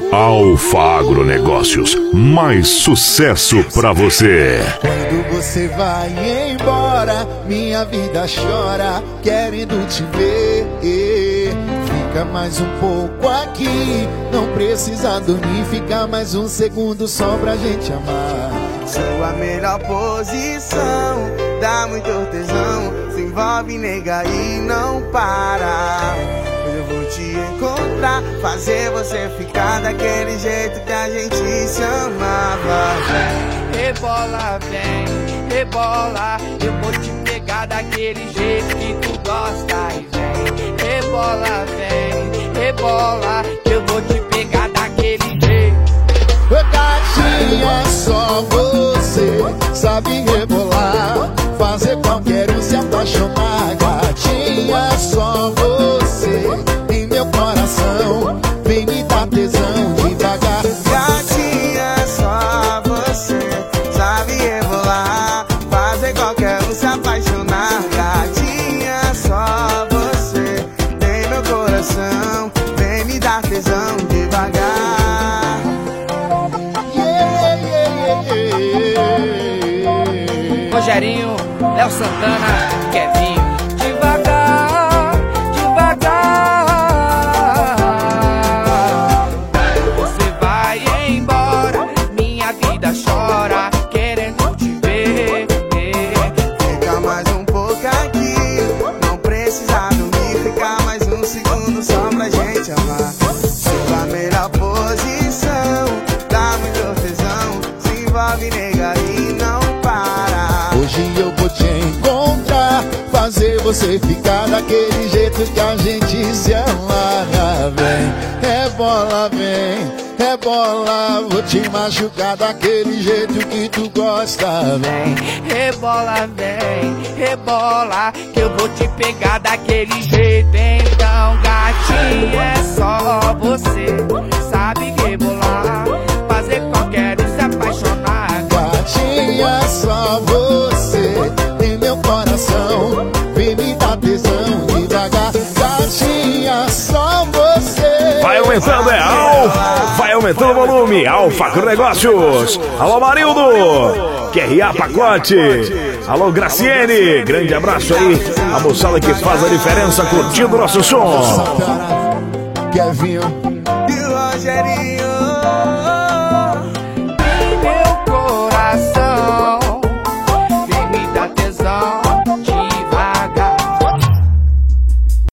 Alfa Agronegócios, mais sucesso pra você. Quando você vai embora, minha vida chora, querendo te ver. Fica mais um pouco aqui, não precisa dormir, fica mais um segundo só pra gente amar. Sua melhor posição, dá muito tesão, se envolve, nega, e não para. Eu vou te encontrar, fazer você ficar daquele jeito que a gente se amava. Rebola, vem, rebola, eu vou te pegar daquele jeito que tu gosta. E vem, rebola, vem, rebola, eu vou te pegar daquele jeito. Gatinha, só você sabe rebolar, fazer qualquer um se apaixonar. Gatinha, só você em meu coração, vem me dar tesão devagar. Gatinha, só você sabe rebolar, fazer qualquer um se apaixonar. Gatinha, só você tem meu coração, vem me dar tesão devagar. Rogerinho, Léo Santana, Kevinho. Devagar, devagar. Você vai embora, minha vida chora, querendo te ver. Fica mais um pouco aqui, não precisa dormir, fica mais um segundo só pra gente amar. Sua melhor posição, dá muito tesão, se envolve, nega, e não para. Hoje eu vou te encontrar, fazer você ficar daquele jeito que a gente se amarra. Vem, rebola, vou te machucar daquele jeito que tu gosta. Vem, rebola, que eu vou te pegar daquele jeito. Então, gatinha, é só você sabe rebolar, fazer qualquer um se apaixonar. Gatinha, só você em meu coração, vem me dar tesão devagar. Gatinha, só você. Vai aumentando, vai aumentando o volume. Alfa Agronegócios. Alô, Marildo, QRA Pacote. Alô, Graciene, grande abraço aí. A moçada que faz a diferença curtindo o nosso som. Kevinho E o Rogerinho.